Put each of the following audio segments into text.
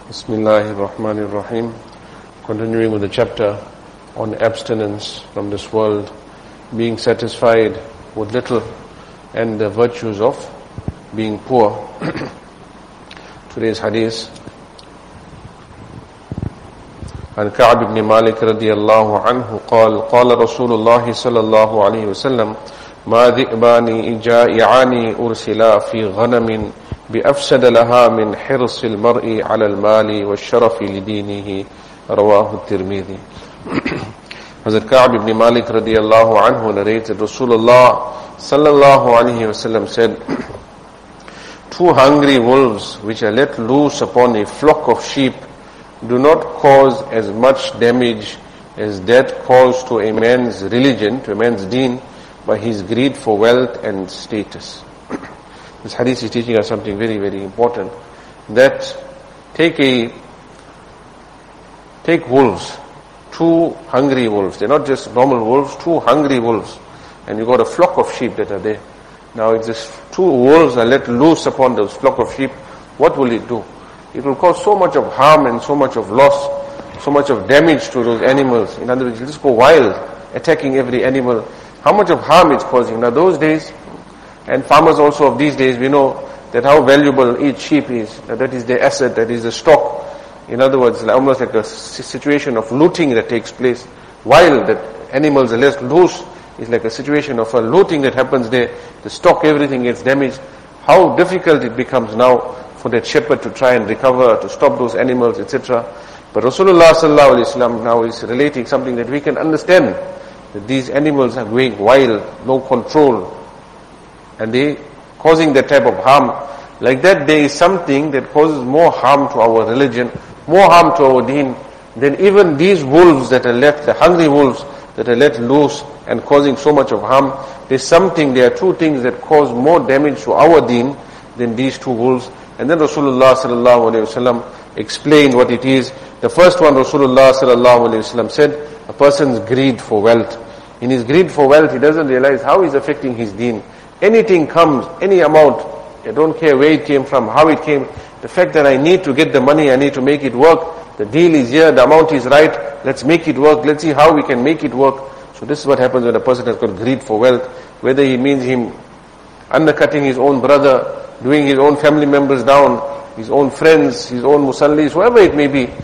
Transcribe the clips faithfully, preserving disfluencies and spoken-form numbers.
Bismillahir Rahmanir Rahim. Continuing with the chapter on abstinence from this world, being satisfied with little, and the virtues of being poor. Today's hadith. عن كعب بن مالك رضي الله عنه قال قال رسول الله صلى الله عليه وسلم ما ذئبان جائعان أرسلا في غنم بأفسد لها من حرص المرء على المال والشرف لدينه رواه الترمذي. Hazrat Ka'b ibn Malik radiyallahu anhu narrated Rasulullah sallallahu alayhi wasallam said, two hungry wolves which are let loose upon a flock of sheep do not cause as much damage as that caused to a man's religion, to a man's deen, by his greed for wealth and status. This hadith is teaching us something very, very important. That take a, take wolves, two hungry wolves. They're not just normal wolves, two hungry wolves. And you got a flock of sheep that are there. Now if these two wolves are let loose upon those flock of sheep, what will it do? It will cause so much of harm and so much of loss, so much of damage to those animals. In other words, you just go wild, attacking every animal. How much of harm it's causing. Now those days, and farmers also of these days, we know that how valuable each sheep is. That, that is their asset, that is the stock. In other words, almost like a situation of looting that takes place. Wild, that animals are let loose, is like a situation of a looting that happens there. The stock, everything gets damaged. How difficult it becomes now for that shepherd to try and recover, to stop those animals, et cetera. But Rasulullah sallallahu alaihi wasallam now is relating something that we can understand, that these animals are going wild, no control, and they causing that type of harm. Like that, there is something that causes more harm to our religion, more harm to our deen, than even these wolves that are left, the hungry wolves that are let loose and causing so much of harm. There's something, there are two things that cause more damage to our deen than these two wolves. And then Rasulullah sallallahu alaihi wasallam explained what it is. The first one, Rasulullah sallallahu alaihi wasallam said, a person's greed for wealth. In his greed for wealth, he doesn't realize how he's affecting his deen. Anything comes, any amount, I don't care where it came from, how it came. The fact that I need to get the money, I need to make it work. The deal is here, the amount is right. Let's make it work. Let's see how we can make it work. So this is what happens when a person has got greed for wealth. Whether he means him undercutting his own brother, doing his own family members down, his own friends, his own musallis, whoever it may be,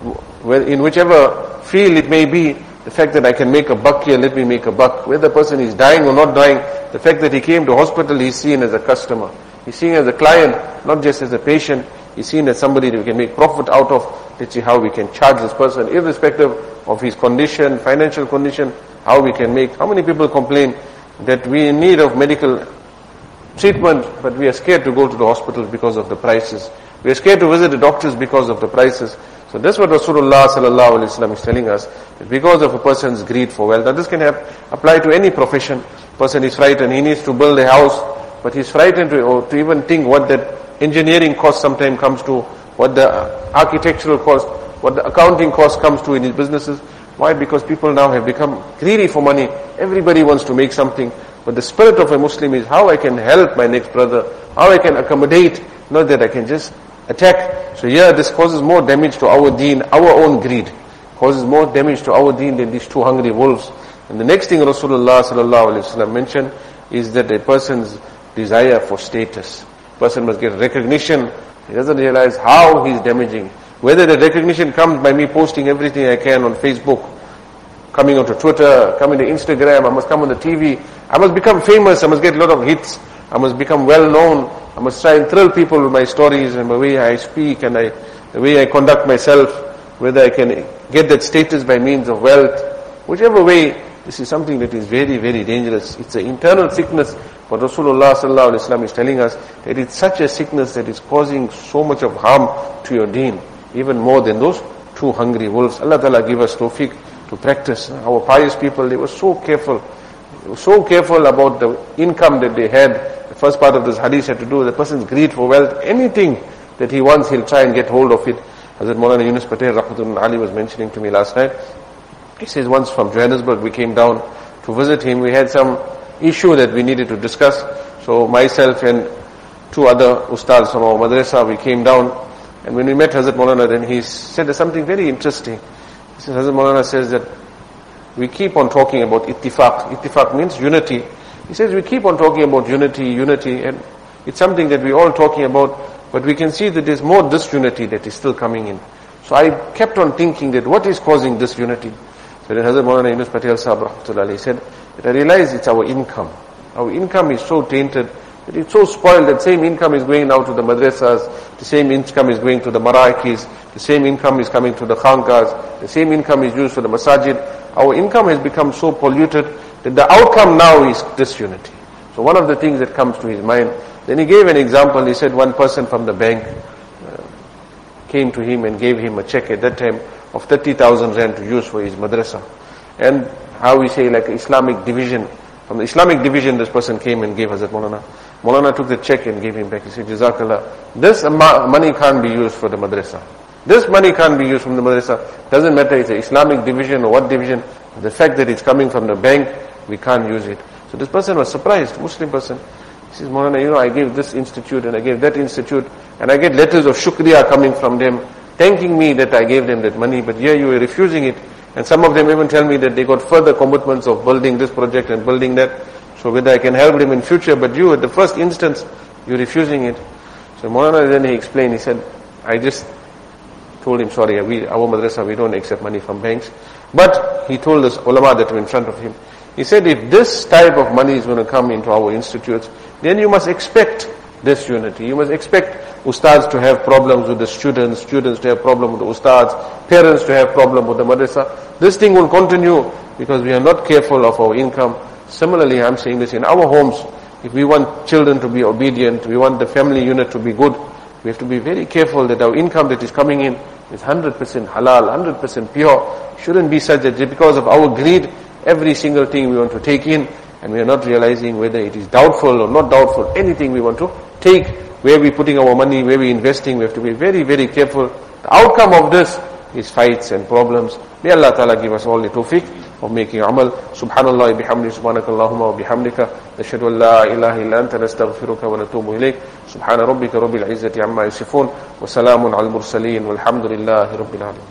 in whichever field it may be, the fact that I can make a buck here, let me make a buck. Whether the person is dying or not dying, the fact that he came to hospital, he's seen as a customer. He's seen as a client, not just as a patient. He's seen as somebody that we can make profit out of. Let's see how we can charge this person, irrespective of his condition, financial condition, how we can make. How many people complain that we are in need of medical treatment, but we are scared to go to the hospitals because of the prices. We are scared to visit the doctors because of the prices. So that's what Rasulullah sallallahu alaihi wasallam is telling us, that because of a person's greed for wealth. Now this can have, apply to any profession. Person is frightened, he needs to build a house, but he's frightened to, or to even think what that engineering cost sometimes comes to, what the architectural cost, what the accounting cost comes to in his businesses. Why? Because people now have become greedy for money. Everybody wants to make something. But the spirit of a Muslim is how I can help my next brother, how I can accommodate, not that I can just attack. So here this causes more damage to our deen, our own greed, causes more damage to our deen than these two hungry wolves. And the next thing Rasulullah sallallahu alaihi wasallam mentioned is that a person's desire for status. Person must get recognition. He doesn't realize how he's damaging. Whether the recognition comes by me posting everything I can on Facebook, coming onto Twitter, coming to Instagram, I must come on the T V, I must become famous, I must get a lot of hits, I must become well known, I must try and thrill people with my stories and the way I speak and I, the way I conduct myself, whether I can get that status by means of wealth. Whichever way, this is something that is very, very dangerous. It's an internal sickness, but Rasulullah sallallahu alaihi wasallam is telling us that it's such a sickness that is causing so much of harm to your deen, even more than those two hungry wolves. Allah Ta'ala give us tawfiq to practice. Our pious people, they were so careful. They were so careful about the income that they had. The first part of this hadith had to do with the person's greed for wealth. Anything that he wants, he'll try and get hold of it. Hazrat Maulana Yunus Patel Rahmatullah Ali was mentioning to me last night. He says once from Johannesburg we came down to visit him. We had some issue that we needed to discuss. So myself and two other ustads from our madrasa, we came down And when we met Hazrat Maulana, then he said something very interesting. He said, Hazrat Maulana says that we keep on talking about ittifaq. Ittifaq means unity. He says we keep on talking about unity, unity, and it's something that we're all talking about, but we can see that there's more disunity that is still coming in. So I kept on thinking that what is causing disunity? So then Hazrat Maulana Yunus Patel Sahib Rahmatullah said that I realize it's our income. Our income is so tainted, that it's so spoiled that same income is going now to the madrasas, the same income is going to the marakis, the same income is coming to the khankas, the same income is used for the masajid. Our income has become so polluted that the outcome now is disunity. So one of the things that comes to his mind, then he gave an example. He said one person from the bank uh, came to him and gave him a check at that time of thirty thousand rand to use for his madrasa. And how we say like Islamic division, from the Islamic division this person came and gave Hazrat Maulana. Maulana took the check and gave him back. He said, Jazakallah, this money can't be used for the madrasa. This money can't be used from the madrasa. Doesn't matter it's an Islamic division or what division. The fact that it's coming from the bank, we can't use it. So this person was surprised, Muslim person. He says, Maulana, you know, I gave this institute and I gave that institute and I get letters of shukriya coming from them, thanking me that I gave them that money, but here you are refusing it. And some of them even tell me that they got further commitments of building this project and building that. So whether I can help them in future, but you at the first instance, you're refusing it. So Maulana then he explained, he said, I just told him, sorry, we, our madrasa, we don't accept money from banks. But he told us ulama that were in front of him. He said, if this type of money is going to come into our institutes, then you must expect disunity. You must expect ustads to have problems with the students, students to have problems with the ustads, parents to have problems with the madrasa. This thing will continue because we are not careful of our income. Similarly, I'm saying this in our homes. If we want children to be obedient, we want the family unit to be good, we have to be very careful that our income that is coming in is one hundred percent halal, one hundred percent pure. Shouldn't be such that because of our greed, every single thing we want to take in, and we are not realizing whether it is doubtful or not doubtful. Anything we want to take, where we putting our money, where we investing, we have to be very, very careful. The outcome of this is fights and problems. May Allah Ta'ala give us all the tawfiq of making amal. Subhanallah bihamdi, subhanakallahumma wa bihamdika, nashhadu an la ilaha illa anta, nastaghfiruka wa natubu ilayk. Subhana rabbika rabbil izzati amma yasifun, wa salamun al mursaleen, walhamdulillahi rabbil alamin.